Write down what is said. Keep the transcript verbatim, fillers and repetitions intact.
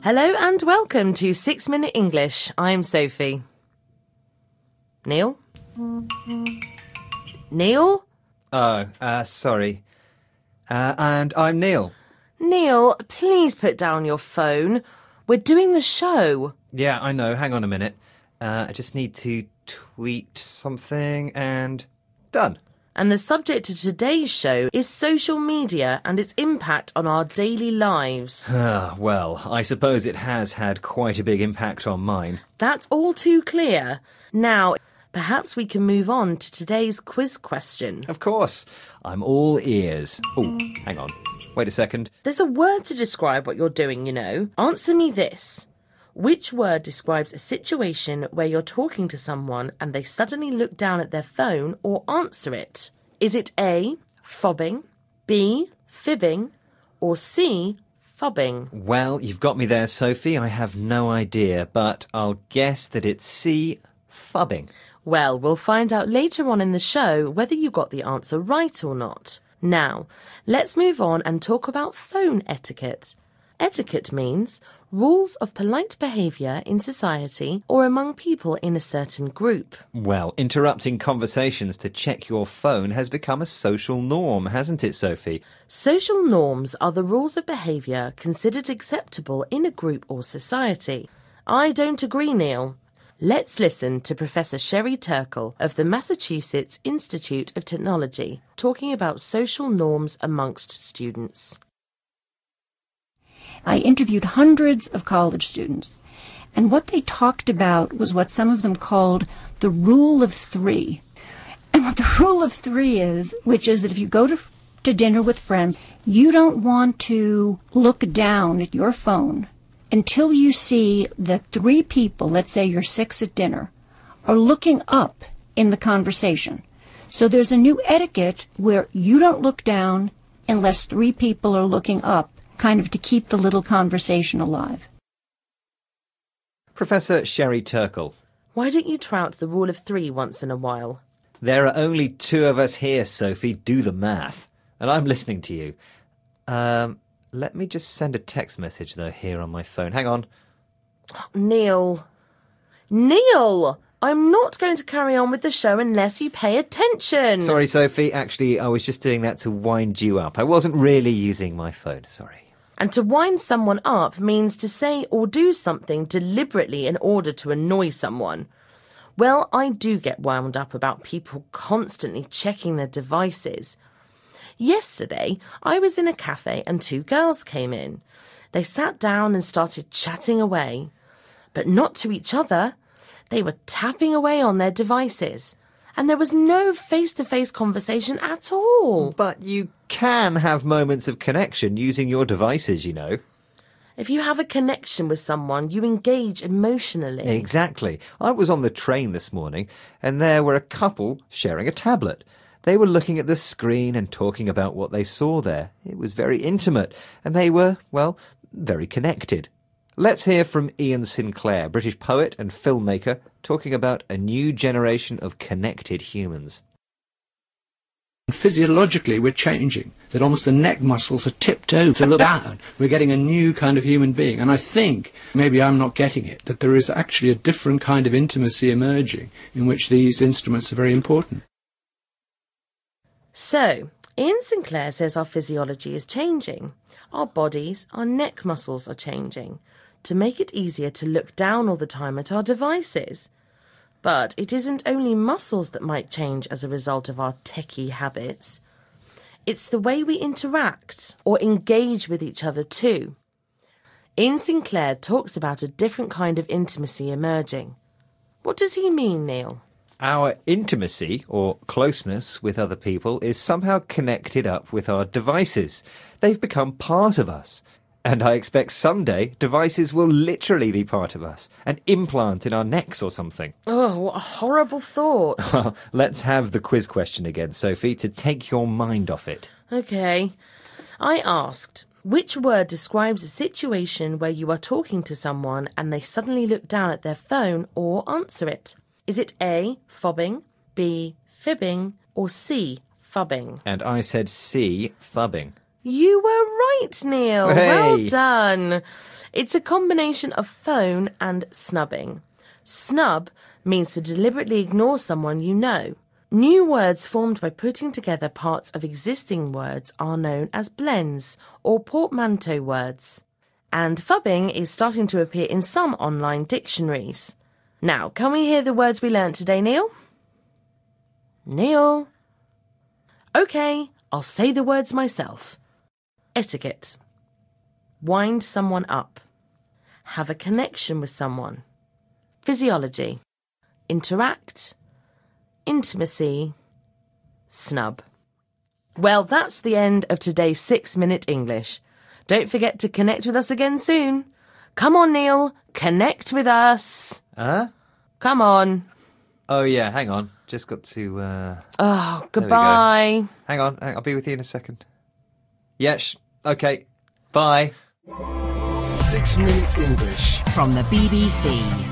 Hello and welcome to Six Minute English. I'm Sophie. Neil? Neil? Oh, uh, sorry. Uh, and I'm Neil. Neil, please put down your phone. We're doing the show. Yeah, I know. Hang on a minute. Uh, I just need to tweet something and done. And the subject of today's show is social media and its impact on our daily lives. Ah, well, I suppose it has had quite a big impact on mine. That's all too clear. Now, perhaps we can move on to today's quiz question. Of course. I'm all ears. Oh, hang on. Wait a second. There's a word to describe what you're doing, you know. Answer me this. Which word describes a situation where you're talking to someone and they suddenly look down at their phone or answer it? Is it A, fobbing, B, fibbing, or C, fubbing? Well, you've got me there, Sophie. I have no idea, but I'll guess that it's C, fubbing. Well, we'll find out later on in the show whether you got the answer right or not. Now, let's move on and talk about phone etiquette. Etiquette means rules of polite behaviour in society or among people in a certain group. Well, interrupting conversations to check your phone has become a social norm, hasn't it, Sophie? Social norms are the rules of behaviour considered acceptable in a group or society. I don't agree, Neil. Let's listen to Professor Sherry Turkle of the Massachusetts Institute of Technology talking about social norms amongst students. I interviewed hundreds of college students, and what they talked about was what some of them called the rule of three. And what the rule of three is, which is that if you go to, to dinner with friends, you don't want to look down at your phone until you see that three people, let's say you're six at dinner, are looking up in the conversation. So there's a new etiquette where you don't look down unless three people are looking up, kind of to keep the little conversation alive. Professor Sherry Turkle. Why don't you try out the rule of three once in a while? There are only two of us here, Sophie. Do the math. And I'm listening to you. Um, let me just send a text message, though, here on my phone. Hang on. Neil. Neil! I'm not going to carry on with the show unless you pay attention. Sorry, Sophie. Actually, I was just doing that to wind you up. I wasn't really using my phone. Sorry. And to wind someone up means to say or do something deliberately in order to annoy someone. Well, I do get wound up about people constantly checking their devices. Yesterday, I was in a cafe and two girls came in. They sat down and started chatting away, but not to each other. They were tapping away on their devices, and there was no face-to-face conversation at all. But you can have moments of connection using your devices, you know. If you have a connection with someone, you engage emotionally. Exactly. I was on the train this morning, and there were a couple sharing a tablet. They were looking at the screen and talking about what they saw there. It was very intimate, and they were, well, very connected. Let's hear from Ian Sinclair, British poet and filmmaker, talking about a new generation of connected humans. Physiologically, we're changing, that almost the neck muscles are tipped over to look down. We're getting a new kind of human being. And I think, maybe I'm not getting it, that there is actually a different kind of intimacy emerging in which these instruments are very important. So, Ian Sinclair says our physiology is changing. Our bodies, our neck muscles are changing to make it easier to look down all the time at our devices. But it isn't only muscles that might change as a result of our techie habits. It's the way we interact or engage with each other too. Ian Sinclair talks about a different kind of intimacy emerging. What does he mean, Neil? Our intimacy, or closeness with other people, is somehow connected up with our devices. They've become part of us. And I expect someday devices will literally be part of us, an implant in our necks or something. Oh, what a horrible thought. Well, let's have the quiz question again, Sophie, to take your mind off it. OK. I asked, which word describes a situation where you are talking to someone and they suddenly look down at their phone or answer it? Is it A, fobbing, B, fibbing, or C, fubbing? And I said C, fubbing. You were right, Neil. Hey. Well done. It's a combination of phone and snubbing. Snub means to deliberately ignore someone you know. New words formed by putting together parts of existing words are known as blends or portmanteau words. And phubbing is starting to appear in some online dictionaries. Now, can we hear the words we learnt today, Neil? Neil? OK, I'll say the words myself. Etiquette. Wind someone up. Have a connection with someone. Physiology. Interact. Intimacy. Snub. Well, that's the end of today's Six Minute English. Don't forget to connect with us again soon. Come on, Neil. Connect with us. Huh? Come on. Oh, yeah, hang on. Just got to... Uh... Oh, goodbye. Go. Hang on, I'll be with you in a second. Yeah, sh- OK. Bye. Six Minute English from the B B C.